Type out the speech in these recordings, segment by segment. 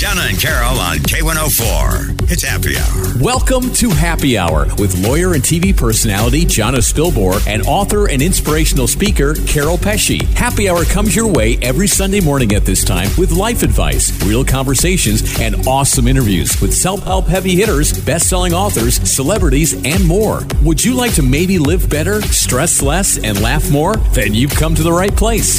Jana and Carol on K104. It's Happy Hour. Welcome to Happy Hour with lawyer and TV personality Jana Spilbor and author and inspirational speaker Carol Pesci. Happy Hour comes your way every Sunday morning at this time with life advice, real conversations, and awesome interviews with self-help heavy hitters, best-selling authors, celebrities, and more. Would you like to maybe live better, stress less, and laugh more? Then you've come to the right place.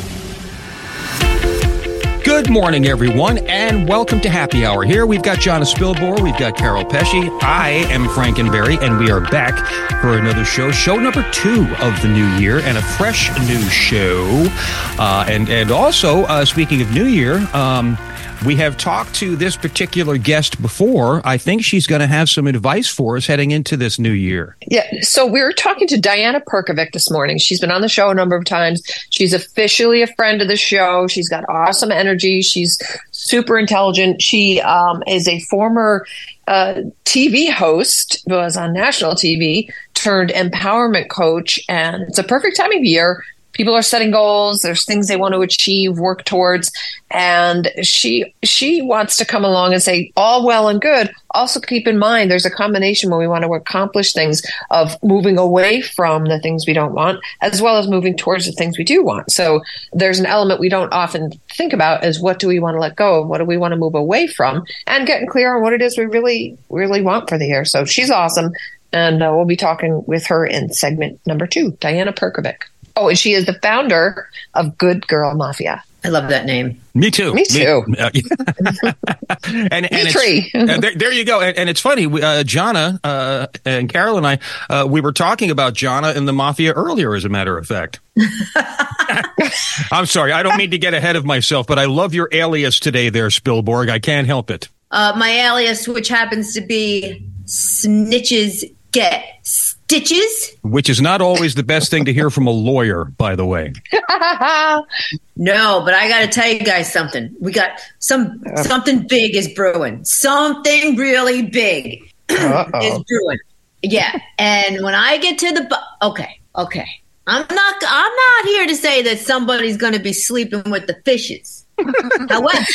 Good morning, everyone, and welcome to Happy Hour. Here we've got Jana Spilbor, we've got Carol Pesci, I am Frankenberry, and we are back for another show number 2 of the new year, and a fresh new show. And also, speaking of New Year, we have talked to this particular guest before. I think she's going to have some advice for us heading into this new year. Yeah, so we were talking to Diana Perkovic this morning. She's been on the show a number of times. She's officially a friend of the show. She's got awesome energy. She's super intelligent. She is a former TV host who was on national TV, turned empowerment coach, and it's a perfect time of year. People are setting goals. There's things they want to achieve, work towards. And she wants to come along and say, all well and good. Also keep in mind, there's a combination when we want to accomplish things of moving away from the things we don't want, as well as moving towards the things we do want. So there's an element we don't often think about as what do we want to let go of? What do we want to move away from? And getting clear on what it is we really, really want for the year. So she's awesome. And we'll be talking with her in segment number 2, Diana Perkovic. Oh, and she is the founder of Good Girl Mafia. I love that name. Me too. Me too. and there you go. And it's funny, Jana and Carol and I, we were talking about Jana and the Mafia earlier, as a matter of fact. I'm sorry. I don't mean to get ahead of myself, but I love your alias today there, Spilborg. I can't help it. My alias, which happens to be Snitches Get Stitches. Which is not always the best thing to hear from a lawyer, by the way. No, but I got to tell you guys something. We got something big is brewing. Something really big is brewing. Yeah, and when I get to the okay. I'm not here to say that somebody's going to be sleeping with the fishes. However,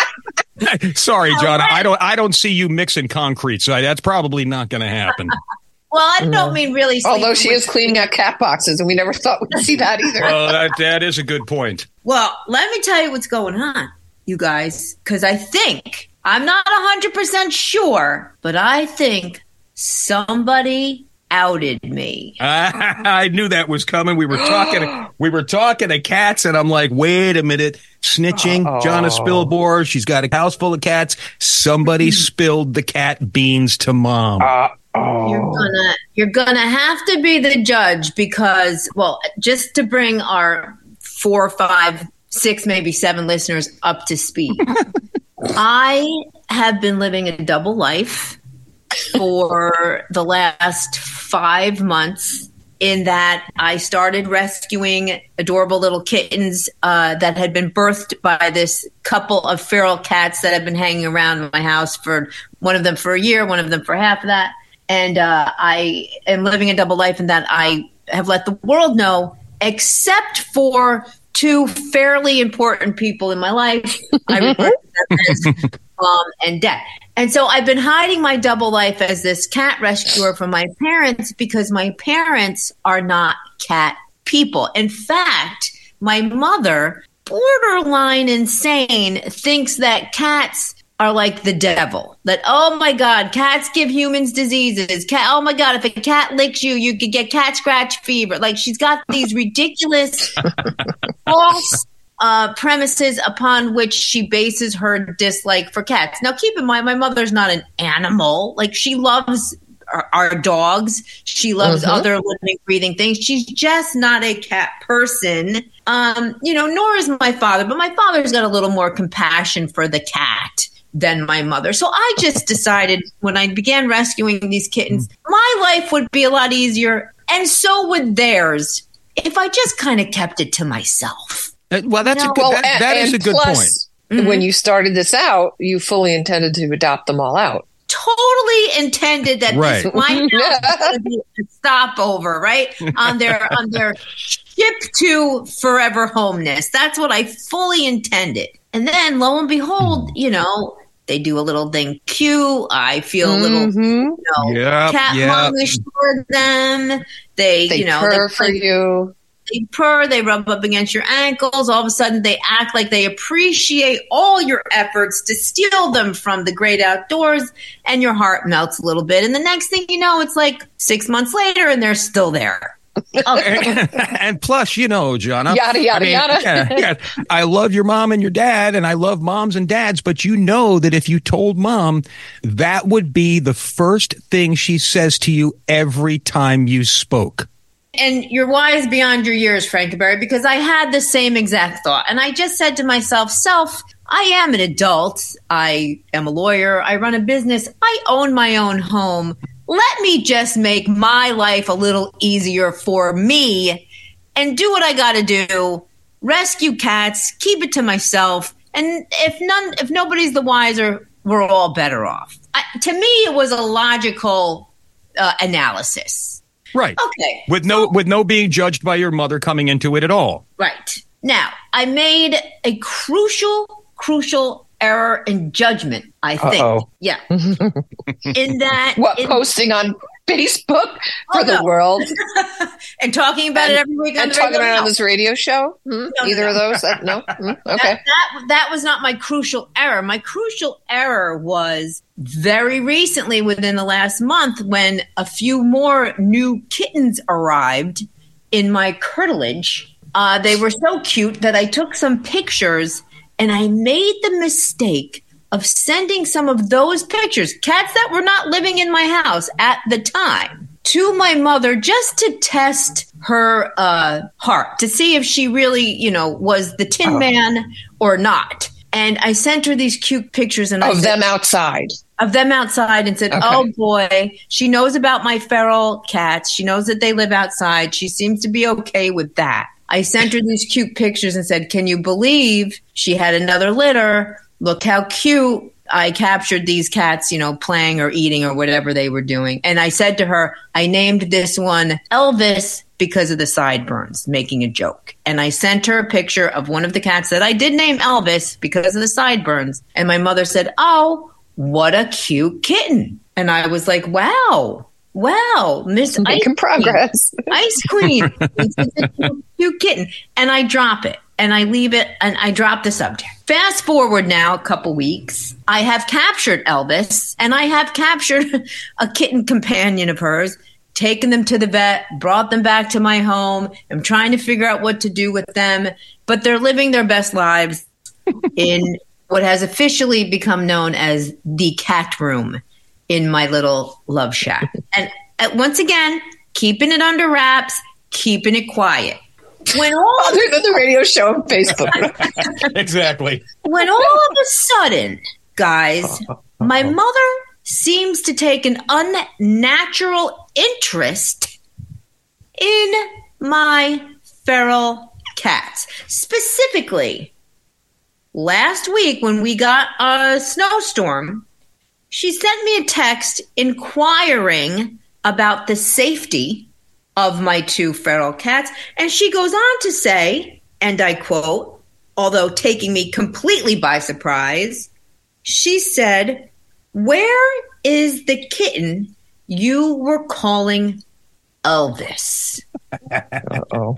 sorry, Jana, I don't see you mixing concrete, so that's probably not going to happen. Well, I don't mean really. Although she is cleaning out cat boxes, and we never thought we'd see that either. Well, that is a good point. Well, let me tell you what's going on, you guys, because I think, I'm not 100% sure, but I think somebody outed me. I knew that was coming. We were talking to cats, and I'm like, wait a minute, snitching. Jana Spilbor, she's got a house full of cats. Somebody spilled the cat beans to mom. You're gonna have to be the judge because, well, just to bring our 4, 5, 6, maybe 7 listeners up to speed. I have been living a double life for the last 5 months, in that I started rescuing adorable little kittens that had been birthed by this couple of feral cats that have been hanging around my house, for one of them for a year, one of them for half of that. And I am living a double life in that I have let the world know, except for 2 fairly important people in my life, I refer to them as mom and dad. And so I've been hiding my double life as this cat rescuer from my parents because my parents are not cat people. In fact, my mother, borderline insane, thinks that cats are like the devil. That, oh my God, cats give humans diseases. Oh my God, if a cat licks you, you could get cat scratch fever. Like, she's got these ridiculous false premises upon which she bases her dislike for cats. Now, keep in mind, my mother's not an animal. Like, she loves our dogs. She loves other living, breathing things. She's just not a cat person. Nor is my father, but my father's got a little more compassion for the cat than my mother. So I just decided when I began rescuing these kittens, my life would be a lot easier, and so would theirs, if I just kind of kept it to myself. Well, that's a good. That is a good point. When you started this out, you fully intended to adopt them all out. totally intended that Right. this might not be a stopover, right? On their ship to forever homeness. That's what I fully intended. And then lo and behold, they do a little thing cute. I feel a little, cat momish for them. They purr for you. They purr, they rub up against your ankles. All of a sudden, they act like they appreciate all your efforts to steal them from the great outdoors, and your heart melts a little bit. And the next thing you know, it's like 6 months later, and they're still there. And plus, Jonna, yada yada yada. Yeah, I love your mom and your dad, and I love moms and dads, but you know that if you told mom, that would be the first thing she says to you every time you spoke. And you're wise beyond your years, Frankenberry, because I had the same exact thought. And I just said to myself, I am an adult. I am a lawyer. I run a business. I own my own home. Let me just make my life a little easier for me and do what I got to do. Rescue cats, keep it to myself. And if nobody's the wiser, we're all better off. To me, it was a logical analysis. Right. Okay. With no being judged by your mother coming into it at all. Right. Now, I made a crucial error in judgment, I think. Uh-oh. Yeah. In that... posting on Facebook for the world? And talking about it every week on and the talking radio? about it on this radio show? Either of those? No? Okay. That was not my crucial error. My crucial error was very recently, within the last month, when a few more new kittens arrived in my curtilage. They were so cute that I took some pictures, and I made the mistake of sending some of those pictures, cats that were not living in my house at the time, to my mother just to test her heart, to see if she really, was the Tin Man or not. And I sent her these cute pictures of them outside. Of them outside, and said, oh boy, she knows about my feral cats. She knows that they live outside. She seems to be okay with that. I sent her these cute pictures and said, can you believe she had another litter? Look how cute. I captured these cats, playing or eating or whatever they were doing. And I said to her, I named this one Elvis because of the sideburns, making a joke. And I sent her a picture of one of the cats that I did name Elvis because of the sideburns. And my mother said, oh, what a cute kitten. And I was like, wow, Miss Making progress. Ice Queen. It's a cute kitten. And I drop it. And I leave it, and I drop the subject. Fast forward now a couple weeks. I have captured Elvis, and I have captured a kitten companion of hers, taken them to the vet, brought them back to my home. I'm trying to figure out what to do with them, but they're living their best lives in what has officially become known as the cat room in my little love shack. And once again, keeping it under wraps, keeping it quiet. Other than the radio show on Facebook. Exactly. When all of a sudden, guys, my mother seems to take an unnatural interest in my feral cats. Specifically, last week when we got a snowstorm, she sent me a text inquiring about the safety of my two feral cats. And she goes on to say, and I quote, although taking me completely by surprise, she said, where is the kitten you were calling Elvis? Uh-oh.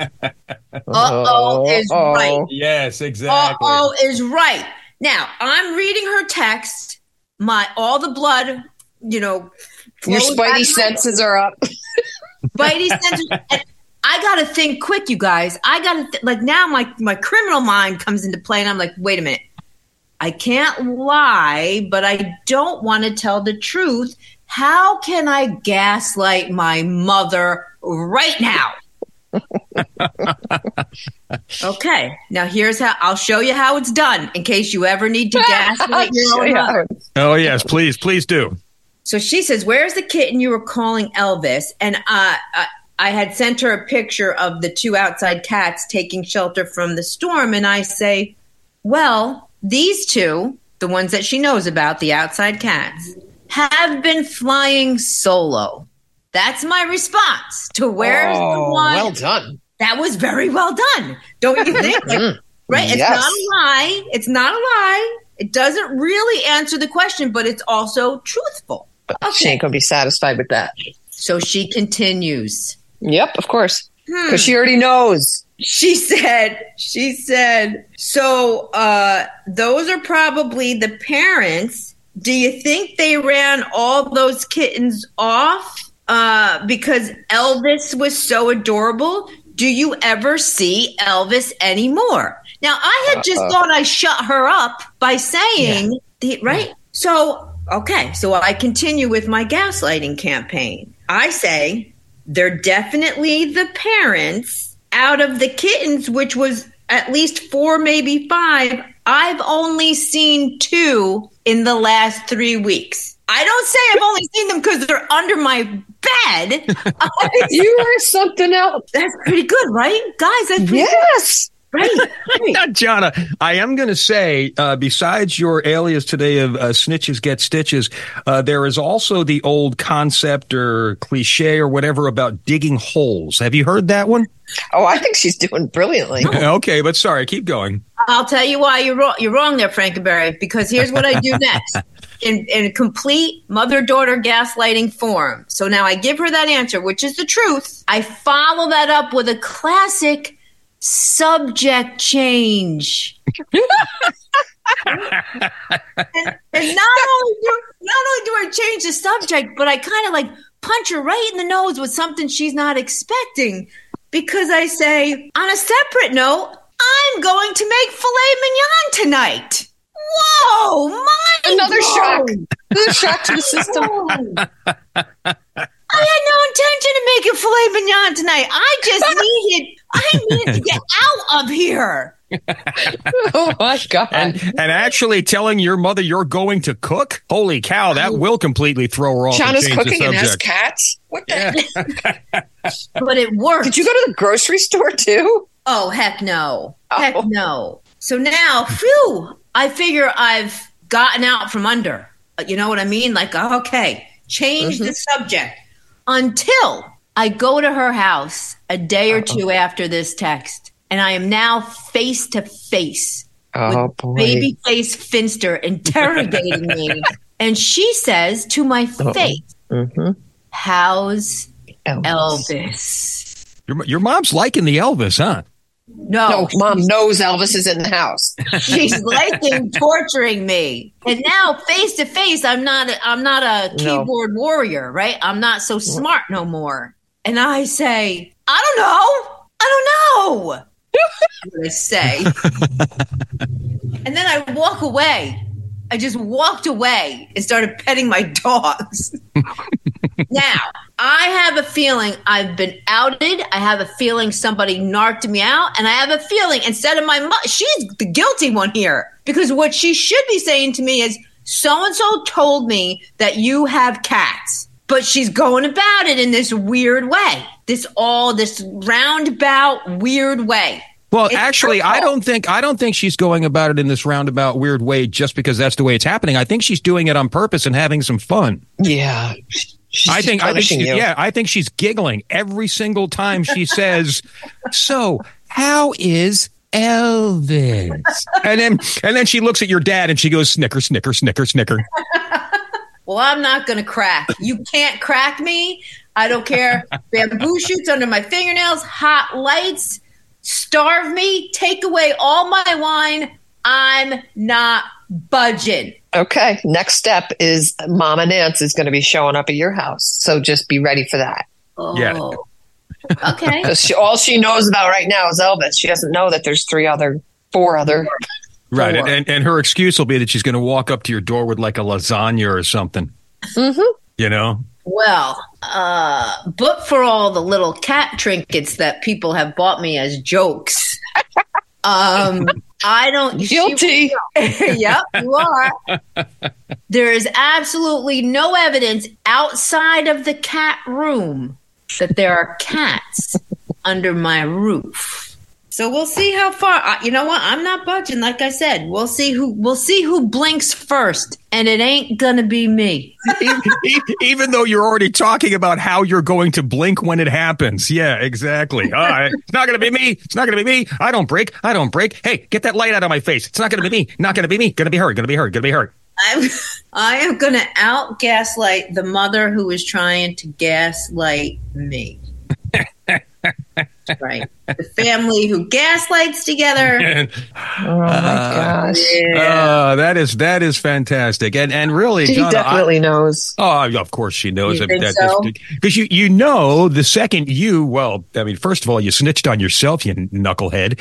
Uh-oh is right. Yes, exactly. Uh-oh is right. Now, I'm reading her text. All the blood, your spidey senses are up. Spidey senses. And I got to think quick, you guys. I got to now my criminal mind comes into play, and I'm like, wait a minute. I can't lie, but I don't want to tell the truth. How can I gaslight my mother right now? Okay, now here's how. I'll show you how it's done in case you ever need to gaslight your own mother. Oh, yes, please do. So she says, where's the kitten you were calling Elvis? And I had sent her a picture of the two outside cats taking shelter from the storm. And I say, well, these two, the ones that she knows about, the outside cats, have been flying solo. That's my response to Where's the One. Well done. That was very well done. Don't you think? Right? It's not a lie. It's not a lie. It doesn't really answer the question, but it's also truthful. But she ain't going to be satisfied with that. So she continues. Yep, of course. Because she already knows. She said, so those are probably the parents. Do you think they ran all those kittens off because Elvis was so adorable? Do you ever see Elvis anymore? Now, I had just thought I shut her up by saying, right? So, okay, so I continue with my gaslighting campaign. I say, they're definitely the parents. Out of the kittens, which was at least 4, maybe 5, I've only seen 2 in the last 3 weeks. I don't say I've only seen them because they're under my bed. You are something else. That's pretty good, right? Guys, that's pretty Yes. good. Right. Jonna, I am going to say, besides your alias today of snitches get stitches, there is also the old concept or cliche or whatever about digging holes. Have you heard that one? Oh, I think she's doing brilliantly. Okay, but sorry, keep going. I'll tell you why you're wrong. You're wrong there, Frankenberry, because here's what I do next. In complete mother-daughter gaslighting form. So now I give her that answer, which is the truth. I follow that up with a classic subject change. and not only do I change the subject, but I kind of like punch her right in the nose with something she's not expecting, because I say, on a separate note, I'm going to make filet mignon tonight. Whoa, Another blown. shock. Another shock to the system. I had no intention of making filet mignon tonight. I needed to get out of here. Oh my God. And actually telling your mother you're going to cook? Holy cow, that will completely throw her off. Shauna's and change cooking the and has subject. cats? What the But it worked. Did you go to the grocery store too? Oh, heck no. Oh. Heck no. So now, phew, I figure I've gotten out from under. You know what I mean? Like, okay, change the subject. Until I go to her house a day or two after this text, and I am now face to face with babyface Finster interrogating me. And she says to my face, how's Elvis? Your mom's liking the Elvis, huh? No, Mom knows Elvis is in the house. she's liking torturing me. And now face to face, I'm not a keyboard warrior, right? I'm not so smart no more. And I say, I don't know. What I say. And then I walk away. I just walked away and started petting my dogs. Now, I have a feeling I've been outed. I have a feeling somebody narked me out. And I have a feeling instead of my mom, she's the guilty one here. Because what she should be saying to me is, so-and-so told me that you have cats. But she's going about it in this weird way. This roundabout weird way. Well, It's actually, her fault. I don't think she's going about it in this roundabout weird way just because that's the way it's happening. I think she's doing it on purpose and having some fun. Yeah. I think she's giggling every single time she says, "So, how is Elvis?" And then she looks at your dad and she goes, "Snicker, snicker, snicker, snicker." Well, I'm not going to crack. You can't crack me. I don't care. Bamboo shoots under my fingernails, hot lights, starve me, take away all my wine. I'm not budging. Okay. Next step is Mama Nance is going to be showing up at your house. So just be ready for that. Oh. Yeah. Okay. Because all she knows about right now is Elvis. She doesn't know that there's 4 other. Right. And her excuse will be that she's going to walk up to your door with like a lasagna or something. Mm-hmm. You know? Well, but for all the little cat trinkets that people have bought me as jokes, I don't. Guilty. Yep, you are. There is absolutely no evidence outside of the cat room that there are cats under my roof. So we'll see how far. You know what? I'm not budging. Like I said, we'll see who blinks first, and it ain't gonna be me. Even though you're already talking about how you're going to blink when it happens. Yeah, exactly. It's not gonna be me. It's not gonna be me. I don't break. Hey, get that light out of my face. It's not gonna be me. Not gonna be me. Gonna be her. I am gonna out gaslight the mother who is trying to gaslight me. Right. The family who gaslights together. Oh my gosh. Yeah. That is fantastic. And really, she Jonna, definitely knows. Oh, of course she knows. You think so? Because you know the second first of all, you snitched on yourself, you knucklehead.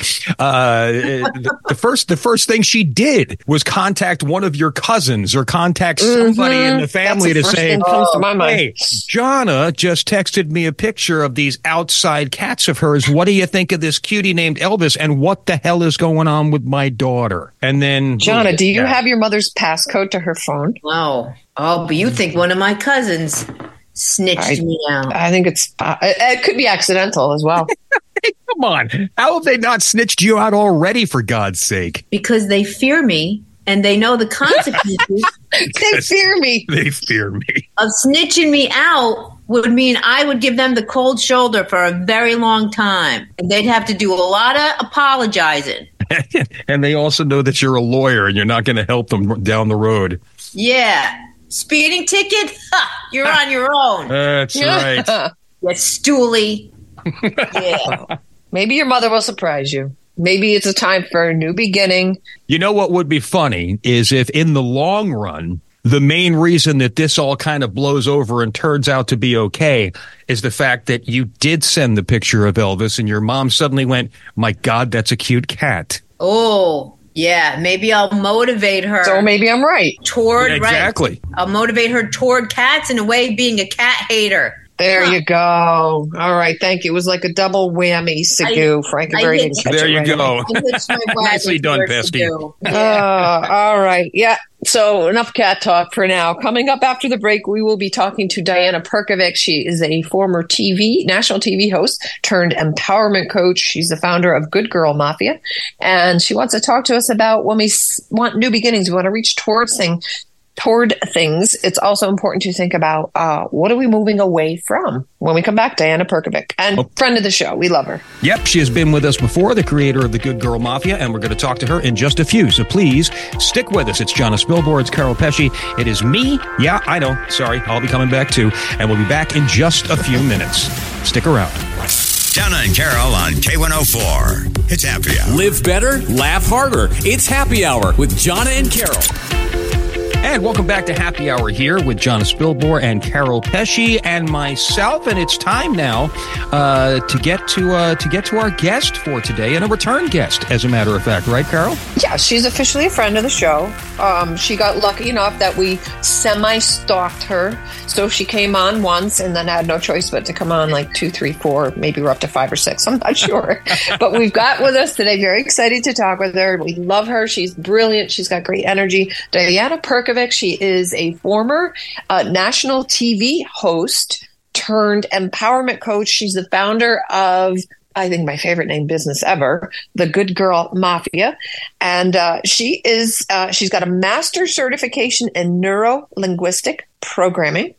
The first thing she did was contact one of your cousins or contact somebody in the family to say, "Hey, Jonna just texted me a picture of these outside cats of hers. What do you think of this cutie named Elvis? And what the hell is going on with my daughter?" And then, Jonna, do you have your mother's passcode to her phone? Wow. Oh, but you think one of my cousins snitched me out? I think it could be accidental as well. Hey, come on. How have they not snitched you out already, for God's sake? Because they fear me and they know the consequences. They fear me. They fear me. Of snitching me out would mean I would give them the cold shoulder for a very long time. And they'd have to do a lot of apologizing. And they also know that you're a lawyer and you're not going to help them down the road. Yeah. Speeding ticket? You're on your own. That's right. You stoolie. Yeah. Maybe your mother will surprise you. Maybe it's a time for a new beginning. You know what would be funny is if in the long run, the main reason that this all kind of blows over and turns out to be okay is the fact that you did send the picture of Elvis and your mom suddenly went, "My God, that's a cute cat." Oh, yeah. Maybe I'll motivate her. So maybe I'm right. Exactly. Right. I'll motivate her toward cats in a way, being a cat hater. There you go. All right. Thank you. It was like a double whammy, Segu. Frankenberry didn't catch there it you right go. Nicely done, Pesty. All right. Yeah. So enough cat talk for now. Coming up after the break, we will be talking to Diana Perkovic. She is a former national TV host turned empowerment coach. She's the founder of Good Girl Mafia. And she wants to talk to us about when we want new beginnings, we want to reach toward things. It's also important to think about what are we moving away from? When we come back, Diana Perkovic, and friend of the show. We love her. Yep, she has been with us before, the creator of the Good Girl Mafia, and we're going to talk to her in just a few. So please stick with us. It's Jonna Spilborn, it's Carol Pesci. It is me. Yeah, I know. Sorry, I'll be coming back too. And we'll be back in just a few minutes. Stick around. Jonna and Carol on K104. It's Happy Hour. Live better, laugh harder. It's Happy Hour with Jonna and Carol. And welcome back to Happy Hour here with Jonna Spilborn and Carol Pesci and myself. And it's time now to get to our guest for today, and a return guest, as a matter of fact, right, Carol? Yeah, she's officially a friend of the show. She got lucky enough that we semi-stalked her, so she came on once and then had no choice but to come on like 2, 3, 4, maybe we're up to 5 or 6. I'm not sure, but we've got with us today. Very excited to talk with her. We love her. She's brilliant. She's got great energy. Diana Perkovic. She is a former national TV host turned empowerment coach. She's the founder of, I think, my favorite name business ever, the Good Girl Mafia. And she's got a master's certification in neuro-linguistic programming.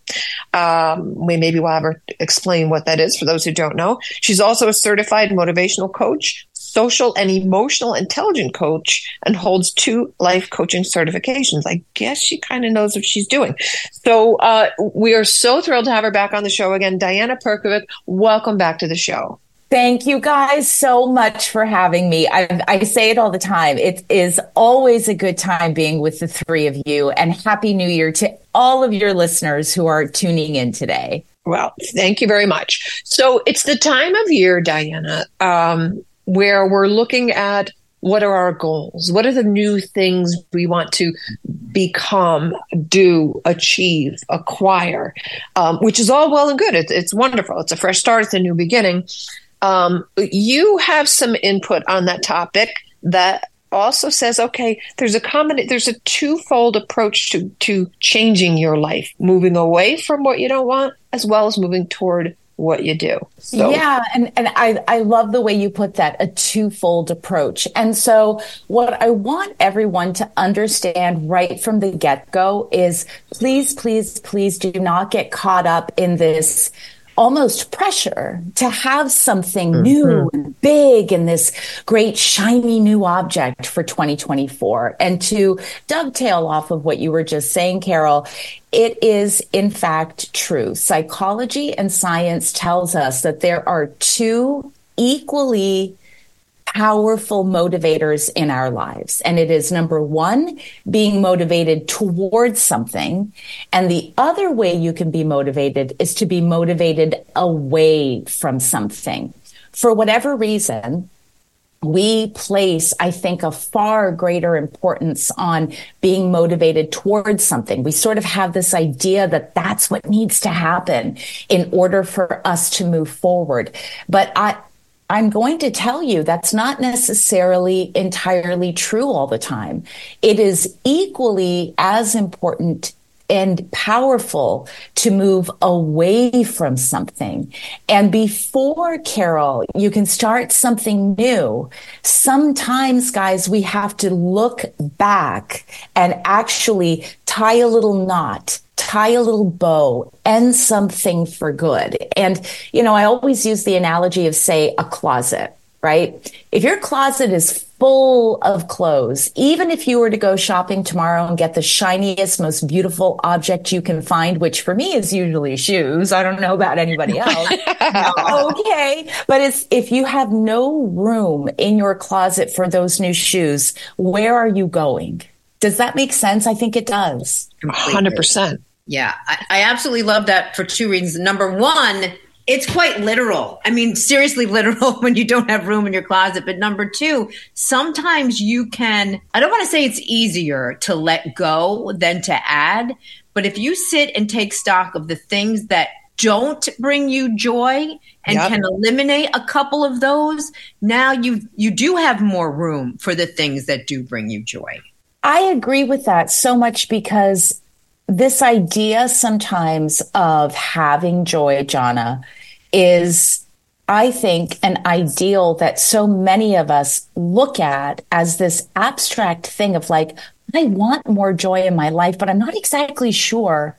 Maybe we'll have her explain what that is for those who don't know. She's also a certified motivational coach, social and emotional intelligence coach, and holds 2 life coaching certifications. I guess she kind of knows what she's doing. So we are so thrilled to have her back on the show again. Diana Perkovic, welcome back to the show. Thank you guys so much for having me. I say it all the time. It is always a good time being with the three of you, and Happy New Year to all of your listeners who are tuning in today. Well, thank you very much. So it's the time of year, Diana, where we're looking at what are our goals? What are the new things we want to become, do, achieve, acquire, which is all well and good. It's wonderful. It's a fresh start. It's a new beginning. You have some input on that topic that also says, okay, there's a twofold approach to changing your life, moving away from what you don't want, as well as moving toward what you do. So. Yeah. And I love the way you put that, a twofold approach. And so what I want everyone to understand right from the get-go is please, please, please do not get caught up in this almost pressure to have something new and big and this great shiny new object for 2024. And to dovetail off of what you were just saying, Carol, it is in fact true. Psychology and science tells us that there are two equally powerful motivators in our lives. And it is number one, being motivated towards something. And the other way you can be motivated is to be motivated away from something. For whatever reason, we place, I think, a far greater importance on being motivated towards something. We sort of have this idea that that's what needs to happen in order for us to move forward. But I'm going to tell you that's not necessarily entirely true all the time. It is equally as important and powerful to move away from something. And before, Carol, you can start something new, sometimes, guys, we have to look back and actually tie a little knot, tie a little bow, end something for good. And, you know, I always use the analogy of, say, a closet, right? If your closet is full of clothes, even if you were to go shopping tomorrow and get the shiniest, most beautiful object you can find, which for me is usually shoes. I don't know about anybody else. Okay. But if you have no room in your closet for those new shoes, where are you going? Does that make sense? I think it does. 100%. Yeah, I absolutely love that for two reasons. Number one, it's quite literal. I mean, seriously literal when you don't have room in your closet. But number two, sometimes you can, I don't want to say it's easier to let go than to add. But if you sit and take stock of the things that don't bring you joy and can eliminate a couple of those, now you do have more room for the things that do bring you joy. I agree with that so much because this idea sometimes of having joy, Jana, is, I think, an ideal that so many of us look at as this abstract thing of like, I want more joy in my life, but I'm not exactly sure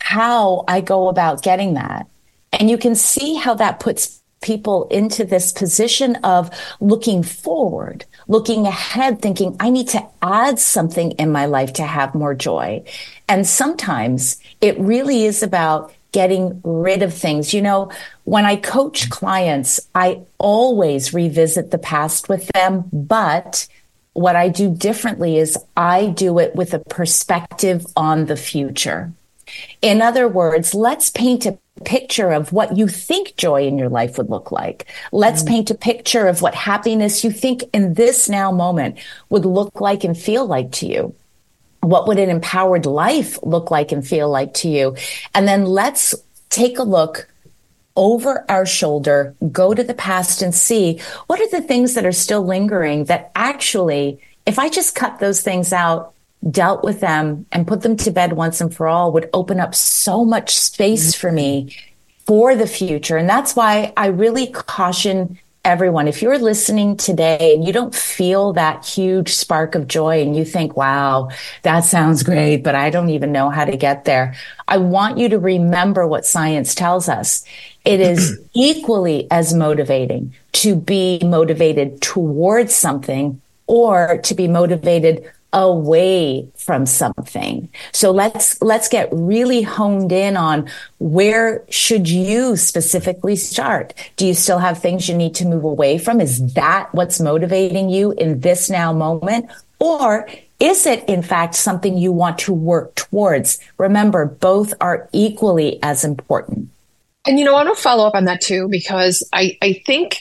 how I go about getting that. And you can see how that puts people into this position of looking forward, looking ahead, thinking, I need to add something in my life to have more joy. And sometimes it really is about getting rid of things. You know, when I coach clients, I always revisit the past with them, but what I do differently is I do it with a perspective on the future. In other words, let's paint a picture of what you think joy in your life would look like. Let's paint a picture of what happiness you think in this now moment would look like and feel like to you. What would an empowered life look like and feel like to you? And then let's take a look over our shoulder, go to the past and see what are the things that are still lingering that actually, if I just cut those things out, dealt with them and put them to bed once and for all, would open up so much space for me for the future. And that's why I really caution everyone, if you're listening today and you don't feel that huge spark of joy and you think, wow, that sounds great, but I don't even know how to get there, I want you to remember what science tells us. It is equally as motivating to be motivated towards something or to be motivated away from something. So let's get really honed in on where should you specifically start? Do you still have things you need to move away from? Is that what's motivating you in this now moment? Or is it in fact something you want to work towards? Remember, both are equally as important. And, you know, I want to follow up on that too, because I think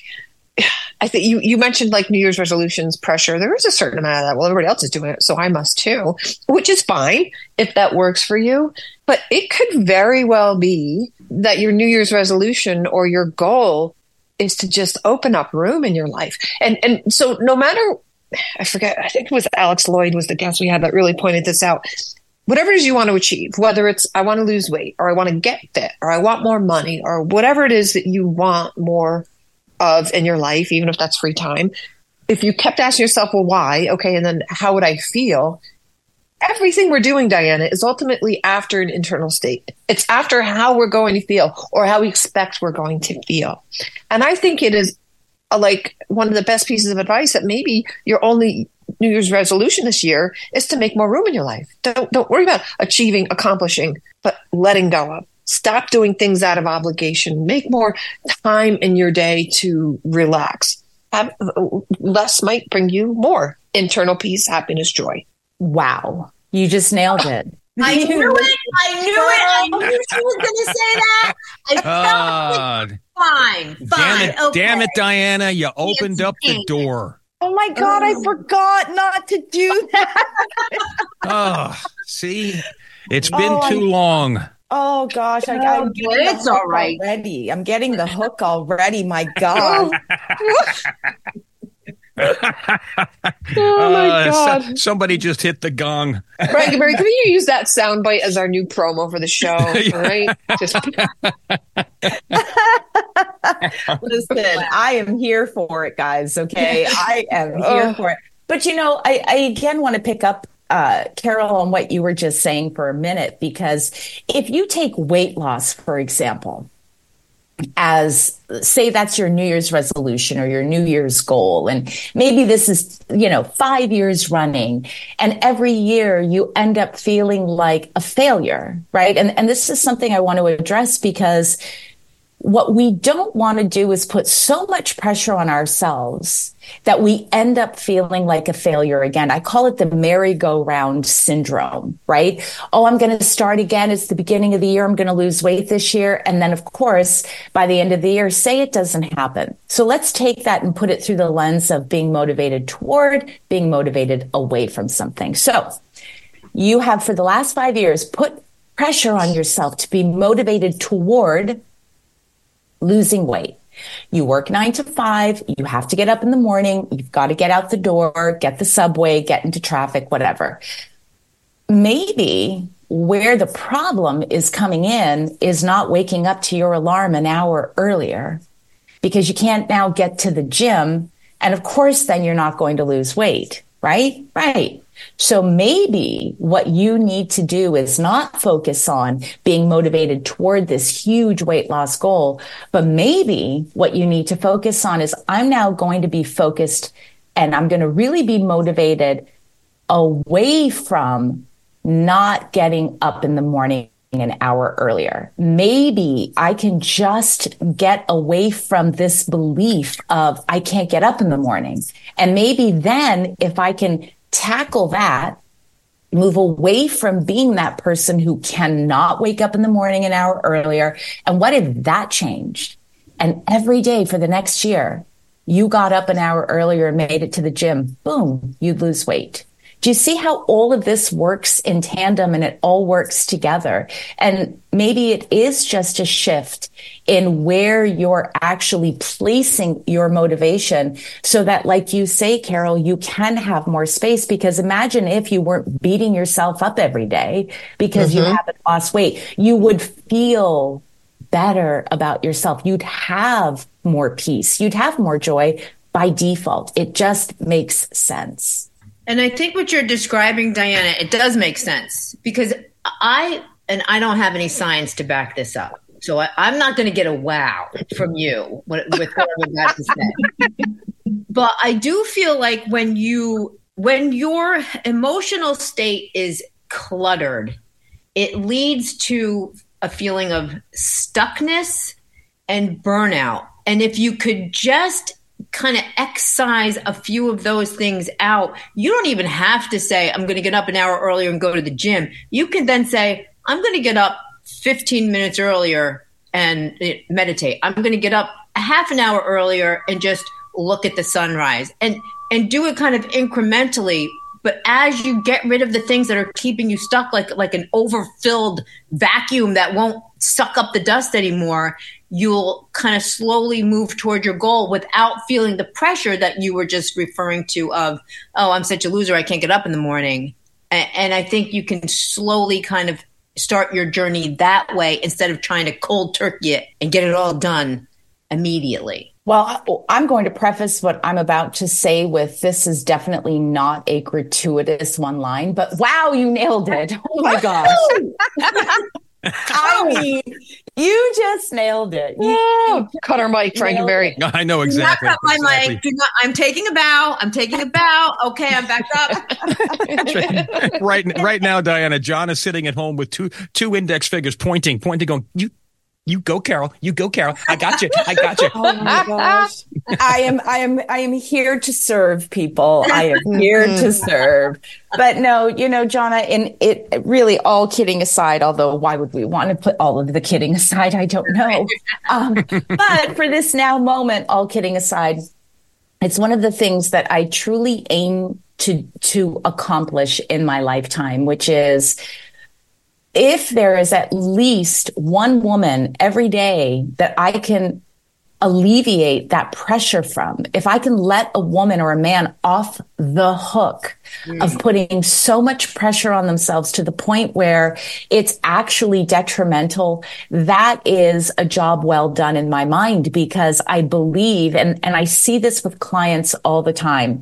you mentioned like New Year's resolutions pressure. There is a certain amount of that. Well, everybody else is doing it, so I must too, which is fine if that works for you. But it could very well be that your New Year's resolution or your goal is to just open up room in your life. And so no matter, I forget, I think it was Alex Lloyd was the guest we had that really pointed this out. whatever it is you want to achieve, whether it's I want to lose weight or I want to get fit or I want more money or whatever it is that you want more of in your life, even if that's free time. If you kept asking yourself, well, why? Okay. And then how would I feel? Everything we're doing, Diana, is ultimately after an internal state. It's after how we're going to feel or how we expect we're going to feel. And I think it is like one of the best pieces of advice that maybe your only New Year's resolution this year is to make more room in your life. Don't worry about achieving, accomplishing, but letting go of. Stop doing things out of obligation. Make more time in your day to relax. Have less might bring you more internal peace, happiness, joy. Wow. You just nailed it. I knew it. I knew she was going to say that. I felt fine. Damn it, Diana. You opened up the door. Oh, my God. I forgot not to do that. See? It's been too long. Oh, gosh. It's all right. Already. I'm getting the hook already. My God. Oh my God. Somebody just hit the gong. Right, Barry, can you use that soundbite as our new promo for the show? Right? Listen, I am here for it, guys. Okay. I am here for it. But, I again want to pick up, Carol, on what you were just saying for a minute, because if you take weight loss, for example, as say that's your New Year's resolution or your New Year's goal. And maybe this is, 5 years running, and every year you end up feeling like a failure, right? And this is something I want to address, because what we don't want to do is put so much pressure on ourselves that we end up feeling like a failure again. I call it the merry-go-round syndrome, right? Oh, I'm going to start again. It's the beginning of the year. I'm going to lose weight this year. And then, of course, by the end of the year, say it doesn't happen. So let's take that and put it through the lens of being motivated toward, being motivated away from something. So you have, for the last 5 years, put pressure on yourself to be motivated toward losing weight. You work 9 to 5. You have to get up in the morning. You've got to get out the door, get the subway, get into traffic, whatever. Maybe where the problem is coming in is not waking up to your alarm an hour earlier, because you can't now get to the gym. And of course, then you're not going to lose weight, right? Right. So maybe what you need to do is not focus on being motivated toward this huge weight loss goal, but maybe what you need to focus on is, I'm now going to be focused and I'm going to really be motivated away from not getting up in the morning an hour earlier. Maybe I can just get away from this belief of I can't get up in the morning. And maybe then if I can tackle that, move away from being that person who cannot wake up in the morning an hour earlier. And what if that changed? And every day for the next year, you got up an hour earlier and made it to the gym, boom, you'd lose weight. Do you see how all of this works in tandem and it all works together? And maybe it is just a shift in where you're actually placing your motivation, so that, like you say, Carol, you can have more space. Because imagine if you weren't beating yourself up every day because you haven't lost weight, you would feel better about yourself. You'd have more peace. You'd have more joy by default. It just makes sense. And I think what you're describing, Diana, it does make sense, because I don't have any science to back this up. So I'm not going to get a wow from you with what I'm about to say. But I do feel like when your emotional state is cluttered, it leads to a feeling of stuckness and burnout. And if you could just kind of excise a few of those things out, you don't even have to say, I'm going to get up an hour earlier and go to the gym. You can then say, I'm going to get up 15 minutes earlier and meditate. I'm going to get up a half an hour earlier and just look at the sunrise, and do it kind of incrementally. But as you get rid of the things that are keeping you stuck, like an overfilled vacuum that won't suck up the dust anymore, you'll kind of slowly move toward your goal without feeling the pressure that you were just referring to of, oh, I'm such a loser, I can't get up in the morning. And I think you can slowly kind of start your journey that way instead of trying to cold turkey it and get it all done immediately. Well, I'm going to preface what I'm about to say with this is definitely not a gratuitous one line, but wow, you nailed it. Oh my gosh. I mean, you just nailed it. Cut our mic, Frankenberry. I know exactly. Not cut my mic. I'm taking a bow. Okay, I'm backed up. Right now, Diana, John is sitting at home with two index fingers pointing, going, You go, Carol. You go, Carol. I got you. Oh my gosh. I am here to serve people. I am here to serve. But no, Jonna, and it really, all kidding aside, although why would we want to put all of the kidding aside? I don't know. But for this now moment, all kidding aside, it's one of the things that I truly aim to accomplish in my lifetime, which is, if there is at least one woman every day that I can alleviate that pressure from, if I can let a woman or a man off the hook of putting so much pressure on themselves to the point where it's actually detrimental, that is a job well done in my mind, because I believe, and I see this with clients all the time,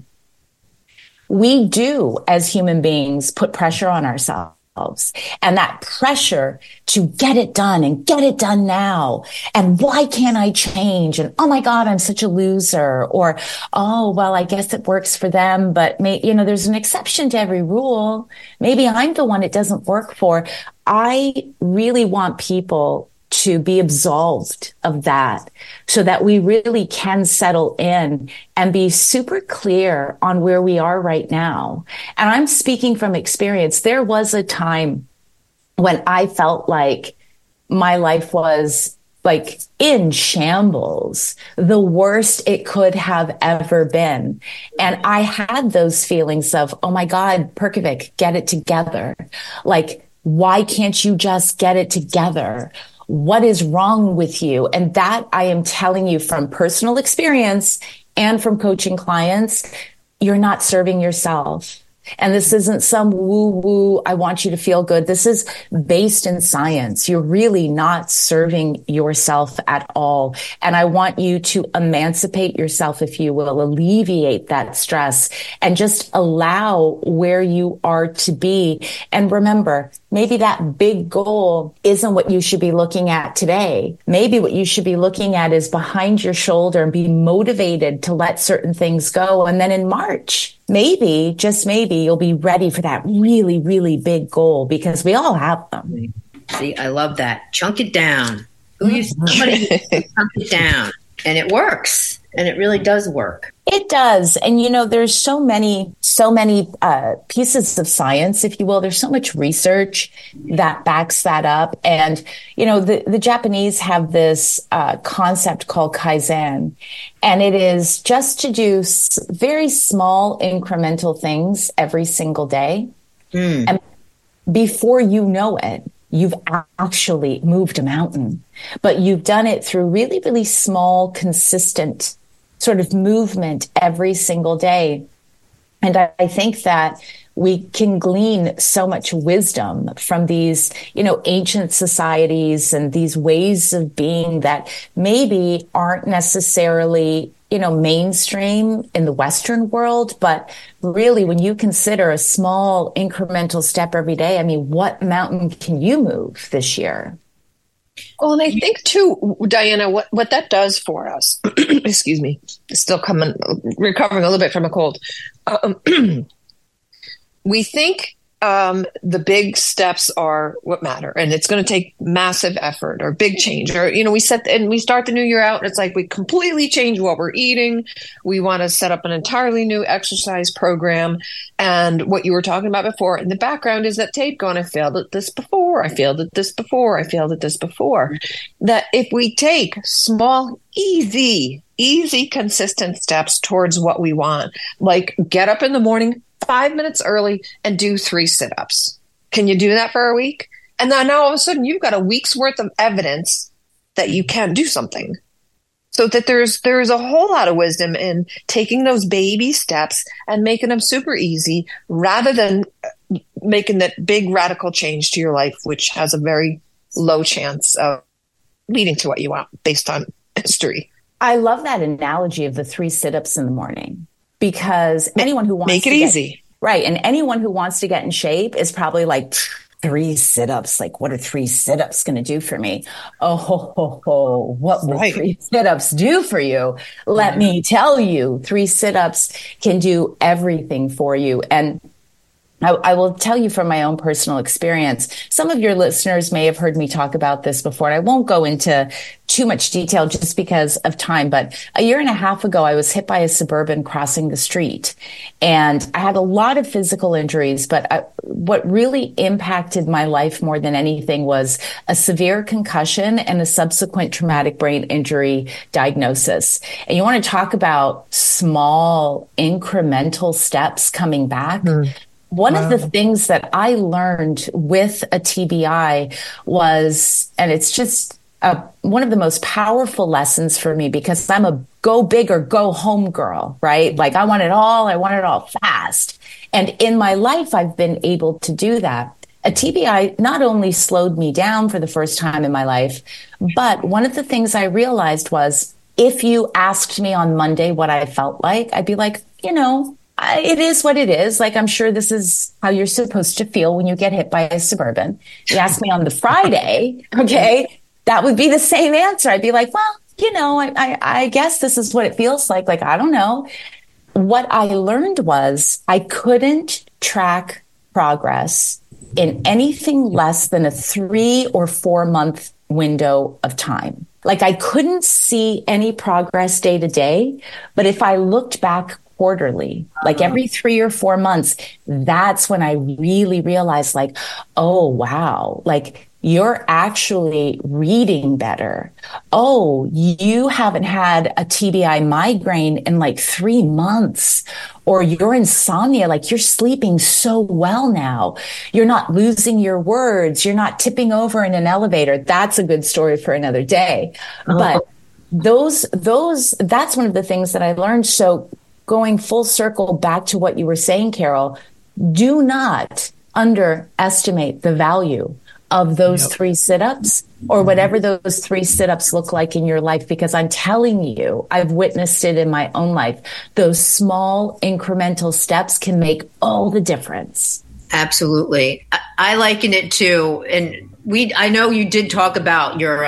we do as human beings put pressure on ourselves. And that pressure to get it done and get it done now. And why can't I change? And oh my God, I'm such a loser. Or, oh, well, I guess it works for them, but there's an exception to every rule. Maybe I'm the one it doesn't work for. I really want people to be absolved of that so that we really can settle in and be super clear on where we are right now. And I'm speaking from experience. There was a time when I felt like my life was like in shambles, the worst it could have ever been. And I had those feelings of, oh my God, Perkovic, get it together. Like, why can't you just get it together? What is wrong with you? And that, I am telling you from personal experience and from coaching clients, you're not serving yourself. And this isn't some woo-woo, I want you to feel good. This is based in science. You're really not serving yourself at all. And I want you to emancipate yourself, if you will, alleviate that stress and just allow where you are to be. And remember, maybe that big goal isn't what you should be looking at today. Maybe what you should be looking at is behind your shoulder and be motivated to let certain things go. And then in March, maybe, just maybe, you'll be ready for that really, really big goal, because we all have them. See, I love that. Chunk it down. Somebody chunk it down. And it works. And it really does work. It does. And, there's so many pieces of science, if you will. There's so much research that backs that up. And, the Japanese have this concept called Kaizen. And it is just to do very small incremental things every single day. And before you know it, you've actually moved a mountain. But you've done it through really, really small, consistent sort of movement every single day. And I think that we can glean so much wisdom from these, ancient societies and these ways of being that maybe aren't necessarily, mainstream in the Western world. But really, when you consider a small incremental step every day, I mean, what mountain can you move this year? Well, and I think too, Diana, what that does for us, excuse me, still recovering a little bit from a cold. We think the big steps are what matter, and it's going to take massive effort or big change, or we start the new year out and it's like we completely change what we're eating. We want to set up an entirely new exercise program, and what you were talking about before in the background is that tape going, I failed at this before, I failed at this before, I failed at this before. That if we take small, easy, consistent steps towards what we want, like get up in the morning 5 minutes early and do 3 sit-ups. Can you do that for a week? And then now all of a sudden you've got a week's worth of evidence that you can do something. So that there's a whole lot of wisdom in taking those baby steps and making them super easy, rather than making that big radical change to your life, which has a very low chance of leading to what you want based on history. I love that analogy of the 3 sit-ups in the morning, because anyone who wants make it easy. Right. And anyone who wants to get in shape is probably like, 3 sit-ups. Like, what are 3 sit-ups going to do for me? What will 3 sit-ups do for you? Let me tell you, 3 sit-ups can do everything for you. And I will tell you from my own personal experience, some of your listeners may have heard me talk about this before, and I won't go into too much detail just because of time. But a year and a half ago, I was hit by a Suburban crossing the street, and I had a lot of physical injuries. But what really impacted my life more than anything was a severe concussion and a subsequent traumatic brain injury diagnosis. And you want to talk about small incremental steps coming back. One of the things that I learned with a TBI was, and it's just one of the most powerful lessons for me, because I'm a go big or go home girl, right? Like I want it all fast. And in my life, I've been able to do that. A TBI not only slowed me down for the first time in my life, but one of the things I realized was, if you asked me on Monday what I felt like, I'd be like, it is what it is. Like, I'm sure this is how you're supposed to feel when you get hit by a Suburban. You ask me on the Friday, okay, that would be the same answer. I'd be like, well, I guess this is what it feels like. Like, I don't know. What I learned was I couldn't track progress in anything less than a 3 or 4 month window of time. Like, I couldn't see any progress day to day, but if I looked back quarterly, like every 3 or 4 months, that's when I really realized, like, oh, wow, like you're actually reading better. Oh, you haven't had a TBI migraine in like 3 months, or your insomnia, like you're sleeping so well now. You're not losing your words. You're not tipping over in an elevator. That's a good story for another day. But that's one of the things that I learned. So going full circle back to what you were saying, Carol, do not underestimate the value of those 3 sit-ups, or whatever those 3 sit-ups look like in your life, because I'm telling you, I've witnessed it in my own life. Those small incremental steps can make all the difference. Absolutely. I liken it to, and I know you did talk about your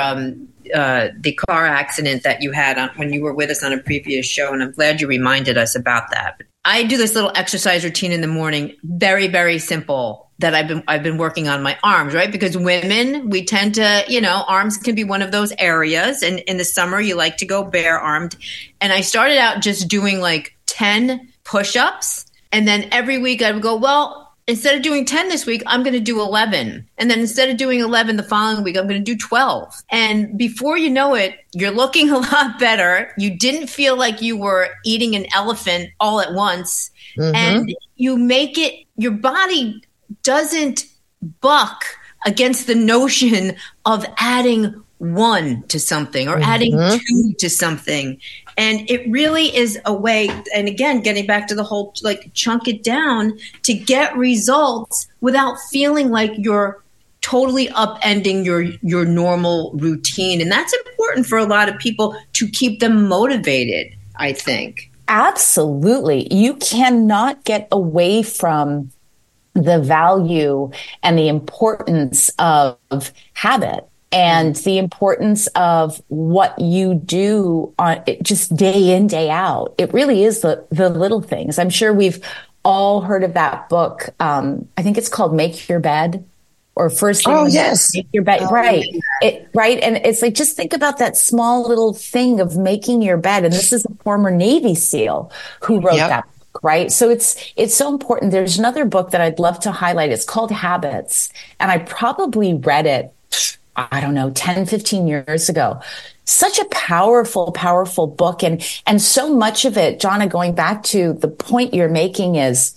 the car accident that you had when you were with us on a previous show, and I'm glad you reminded us about that. I do this little exercise routine in the morning, very, very simple, that I've been working on my arms, right? Because women, we tend to, arms can be one of those areas, and in the summer you like to go bare armed. And I started out just doing like 10 push-ups, and then every week I would go, well, instead of doing 10 this week, I'm going to do 11. And then instead of doing 11 the following week, I'm going to do 12. And before you know it, you're looking a lot better. You didn't feel like you were eating an elephant all at once. And you make it, your body doesn't buck against the notion of adding 1 to something or adding 2 to something. And it really is a way, and again, getting back to the whole, like, chunk it down to get results without feeling like you're totally upending your normal routine. And that's important for a lot of people to keep them motivated, I think. Absolutely. You cannot get away from the value and the importance of habit. And the importance of what you do on just day in, day out. It really is the little things. I'm sure we've all heard of that book. I think it's called Make Your Bed, or First Thing. Oh, yes. Make Your Bed. Right. Right. And it's like, just think about that small little thing of making your bed. And this is a former Navy SEAL who wrote that book, right? So it's so important. There's another book that I'd love to highlight. It's called Habits. And I probably read it, I don't know, 10, 15 years ago. Such a powerful, powerful book. And so much of it, Jonna, going back to the point you're making, is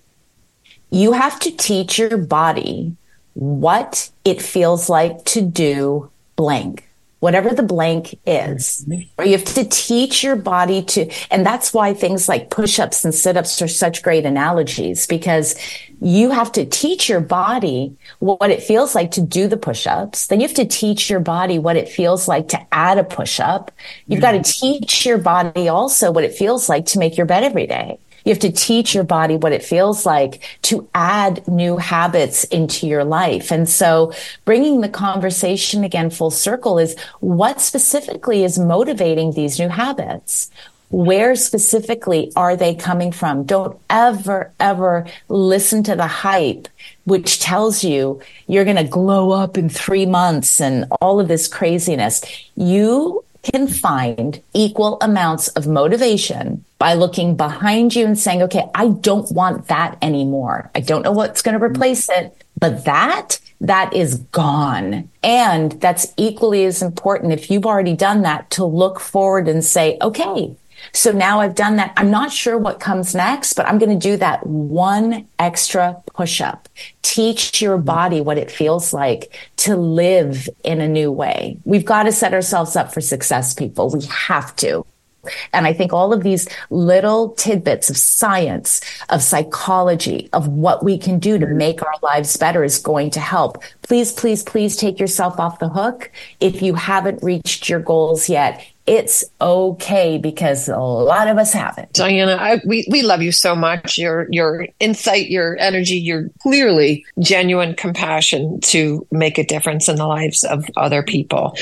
you have to teach your body what it feels like to do blank. whatever the blank is, or you have to teach your body to, and that's why things like push-ups and sit-ups are such great analogies, because you have to teach your body what it feels like to do the push-ups. Then you have to teach your body what it feels like to add a push-up. You've got to teach your body also what it feels like to make your bed every day. You have to teach your body what it feels like to add new habits into your life. And so bringing the conversation again full circle is, what specifically is motivating these new habits? Where specifically are they coming from? Don't ever, ever listen to the hype, which tells you you're going to glow up in 3 months and all of this craziness. You can find equal amounts of motivation by looking behind you and saying, okay, I don't want that anymore. I don't know what's going to replace it, but that is gone. And that's equally as important, if you've already done that, to look forward and say, okay, so now I've done that. I'm not sure what comes next, but I'm going to do that one extra push-up. Teach your body what it feels like to live in a new way. We've got to set ourselves up for success, people. We have to. And I think all of these little tidbits of science, of psychology, of what we can do to make our lives better is going to help. Please, please, please take yourself off the hook if you haven't reached your goals yet. It's okay, because a lot of us haven't. Diana, we love you so much. Your insight, your energy, your clearly genuine compassion to make a difference in the lives of other people.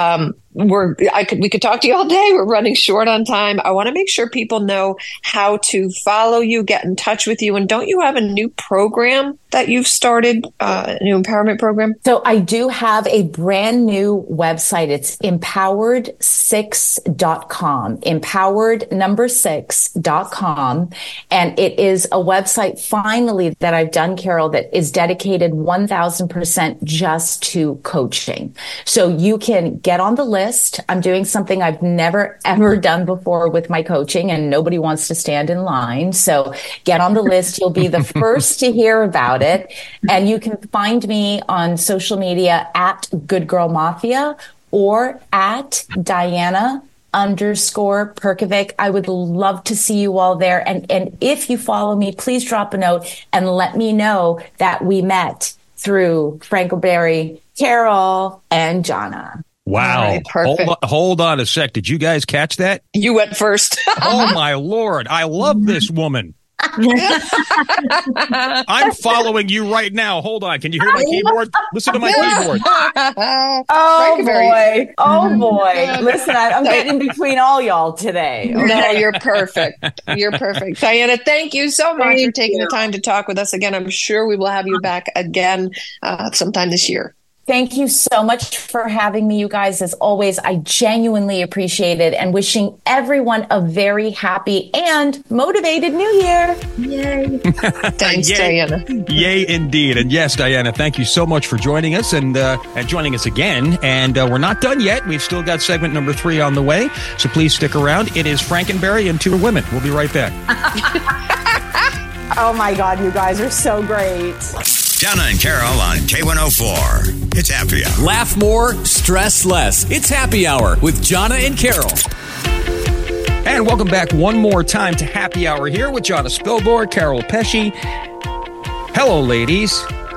We could talk to you all day. We're running short on time. I want to make sure people know how to follow you, get in touch with you. And don't you have a new program that you've started, a new empowerment program? So I do have a brand new website. It's empowered6.com, empowered6.com. And it is a website finally that I've done, Carol, that is dedicated 1000% just to coaching. So you can get on the list. I'm doing something I've never, ever done before with my coaching, and nobody wants to stand in line. So get on the list. You'll be the first to hear about it. And you can find me on social media at Good Girl Mafia or at Diana_Perkovic. I would love to see you all there. And if you follow me, please drop a note and let me know that we met through Frankenberry, Carol, and Jana. Wow. Right, perfect. Hold on a sec. Did you guys catch that? You went first. Oh, my Lord. I love this woman. I'm following you right now. Hold on. Can you hear my keyboard? Listen to my keyboard. Oh boy. Listen, I'm getting in between all y'all today. Okay? No, you're perfect. You're perfect. Diana, thank you so much for taking the time to talk with us again. I'm sure we will have you back again sometime this year. Thank you so much for having me, you guys. As always, I genuinely appreciate it, and wishing everyone a very happy and motivated new year. Yay. Thanks, Yay. Diana. Yay, indeed. And yes, Diana, thank you so much for joining us and joining us again. And we're not done yet. We've still got segment number 3 on the way. So please stick around. It is Frankenberry and 2 women. We'll be right back. Oh my God, you guys are so great. Jana and Carol on K104. It's Happy Hour. Laugh more, stress less. It's Happy Hour with Jana and Carol. And welcome back one more time to Happy Hour here with Jana Spilborg, Carol Pesci. Hello, ladies.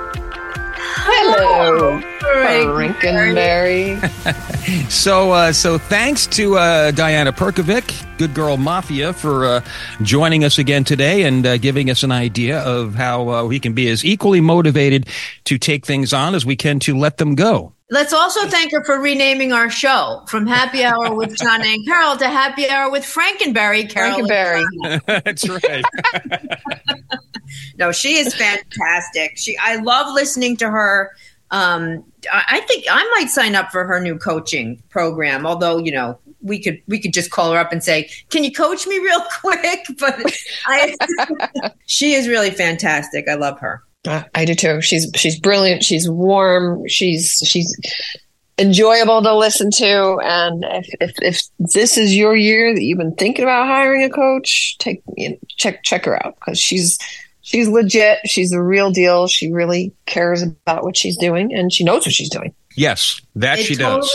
Hello, Frankenberry. So thanks to Diana Perkovic, Good Girl Mafia, for joining us again today and giving us an idea of how we can be as equally motivated to take things on as we can to let them go. Let's also thank her for renaming our show from Happy Hour with Jana and Carol to Happy Hour with Frankenberry, Carol. Frankenberry. That's right. No, she is fantastic. I love listening to her. I think I might sign up for her new coaching program. Although, we could just call her up and say, "Can you coach me real quick?" But she is really fantastic. I love her. I do too. She's brilliant. She's warm. She's enjoyable to listen to. And if this is your year that you've been thinking about hiring a coach, check her out, because she's legit. She's the real deal. She really cares about what she's doing, and she knows what she's doing. Yes, she does.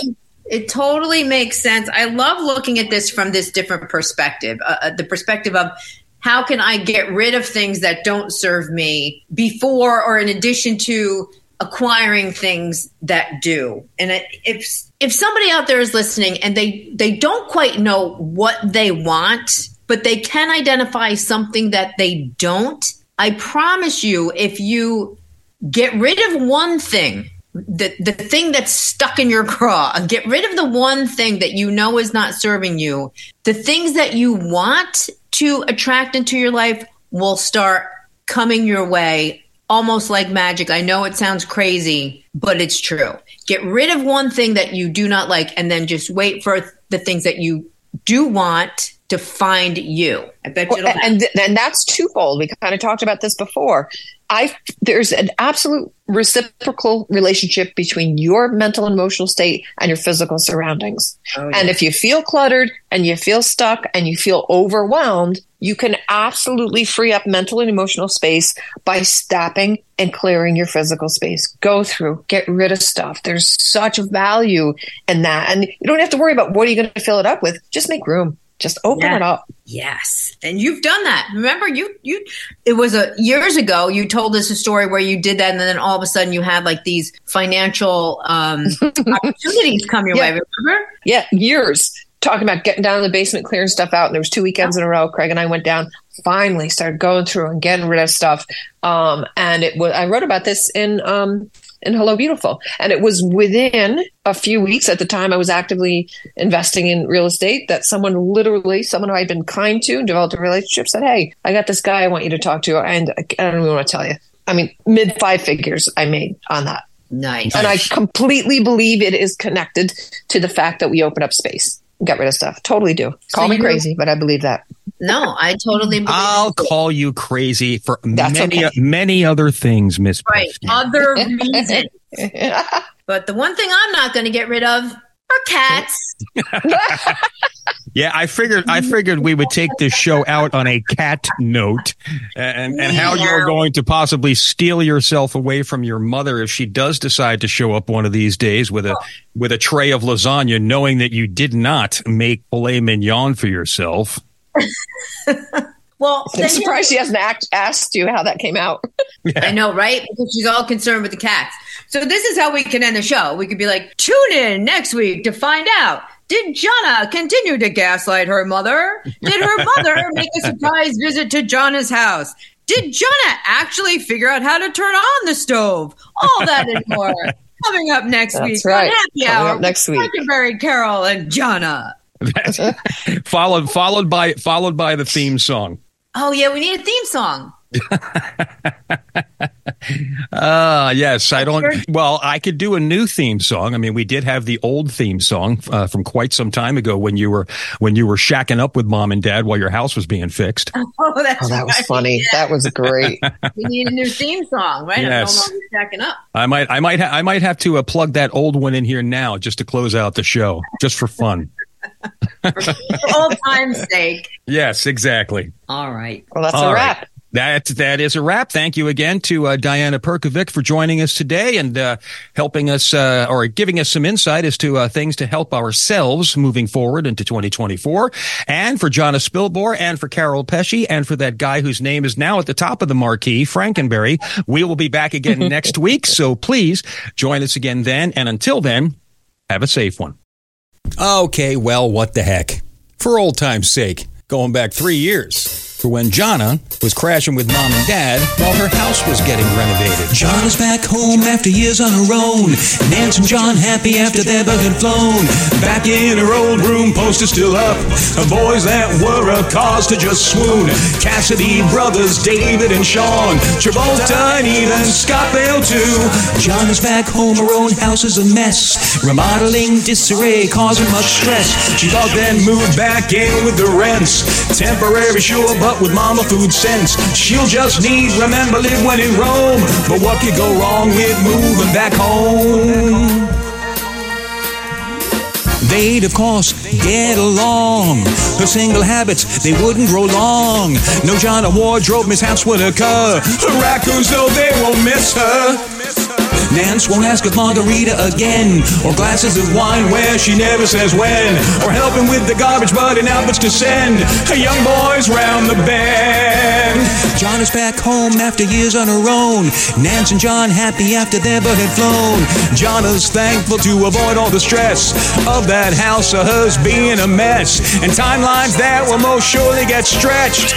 It totally makes sense. I love looking at this from this different perspective, the perspective of how can I get rid of things that don't serve me before or in addition to acquiring things that do. And if somebody out there is listening and they don't quite know what they want, but they can identify something that they don't, I promise you, if you get rid of one thing, the thing that's stuck in your craw, get rid of the one thing that you know is not serving you, the things that you want to attract into your life will start coming your way almost like magic. I know it sounds crazy, but it's true. Get rid of one thing that you do not like and then just wait for the things that you do want to find you. I bet you and that's twofold. We kind of talked about this before. There's an absolute reciprocal relationship between your mental and emotional state and your physical surroundings. Oh, yeah. And if you feel cluttered and you feel stuck and you feel overwhelmed, you can absolutely free up mental and emotional space by stopping and clearing your physical space. Go through, get rid of stuff. There's such a in that. And you don't have to worry about what are you going to fill it up with. Just make room. Just open it up. Yes. And you've done that. Remember, it was years ago, you told us a story where you did that. And then all of a sudden you had like these financial opportunities come your way. Remember? Yeah. Years talking about getting down in the basement, clearing stuff out. And there was 2 weekends in a row. Craig and I went down, finally started going through and getting rid of stuff. And I wrote about this in Hello Beautiful. And it was within a few weeks. At the time I was actively investing in real estate that someone who I'd been kind to and developed a relationship said, "Hey, I got this guy I want you to talk to." And I don't even want to tell you. I mean, mid 5 figures I made on that. Nice. And I completely believe it is connected to the fact that we open up space. Get rid of stuff. Totally do. Call me crazy, but I believe that. No, I totally believe I'll call you crazy for many other things, Miss. Right. Other reasons. But the one thing I'm not going to get rid of are cats. Yeah, I figured we would take this show out on a cat note and how you're going to possibly steal yourself away from your mother if she does decide to show up one of these days with a tray of lasagna, knowing that you did not make filet mignon for yourself. Well, I'm surprised she hasn't asked you how that came out. Yeah. I know, right? Because she's all concerned with the cats. So this is how we can end the show. We could be like, tune in next week to find out. Did Jonna continue to gaslight her mother? Did her mother make a surprise visit to Jonna's house? Did Jonna actually figure out how to turn on the stove? All that and more coming up next week. Right. On Happy Hour up next week. Frankenberry, Carol, and Jonna. followed by the theme song. Oh yeah, we need a theme song. Yes, I could do a new theme song. I mean, we did have the old theme song from quite some time ago when you were shacking up with mom and dad while your house was being fixed. That was funny. Yeah. That was great. We need a new theme song, right? Yes. I'm no longer shacking up. I might have to plug that old one in here now just to close out the show, just for fun. For old time's sake. Yes, exactly. All right. Well, that's a wrap. That is a wrap. Thank you again to Diana Perkovic for joining us today and helping us or giving us some insight as to things to help ourselves moving forward into 2024. And for Jonna Spilbor and for Carol Pesci and for that guy whose name is now at the top of the marquee, Frankenberry. We will be back again next week. So please join us again then. And until then, have a safe one. Okay, well, what the heck? For old time's sake, going back 3 years. For when Jonna was crashing with mom and dad while her house was getting renovated. Jonna's back home after years on her own. Nance and John happy after their bug had flown. Back in her old room, poster still up. Boys that were a cause to just swoon. Cassidy brothers, David and Sean. Travolta and even Scott Bale too. Jonna's back home, her own house is a mess. Remodeling disarray causing much stress. She thought then moved back in with the rents. Temporary sure, but with mama food sense, she'll just need remember live when in Rome. But what could go wrong with moving back home? They'd of course get along. Her single habits, they wouldn't grow long. No Jonna wardrobe mishaps would occur. Her raccoons know they won't miss her. Nance won't ask of margarita again, or glasses of wine where she never says when, or helping with the garbage but in outfits to send young boys round the bend. John is back home after years on her own. Nance and John happy after their bird had flown. John is thankful to avoid all the stress of that house of hers being a mess, and timelines that will most surely get stretched.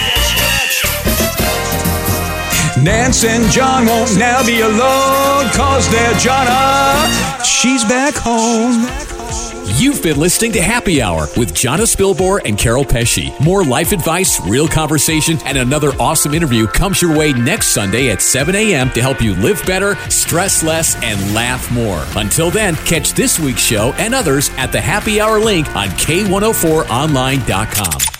Nance and John won't now be alone, 'cause their Jonna, she's back home. You've been listening to Happy Hour with Jonna Spilbor and Carol Pesci. More life advice, real conversation, and another awesome interview comes your way next Sunday at 7 a.m. to help you live better, stress less, and laugh more. Until then, catch this week's show and others at the Happy Hour link on K104online.com.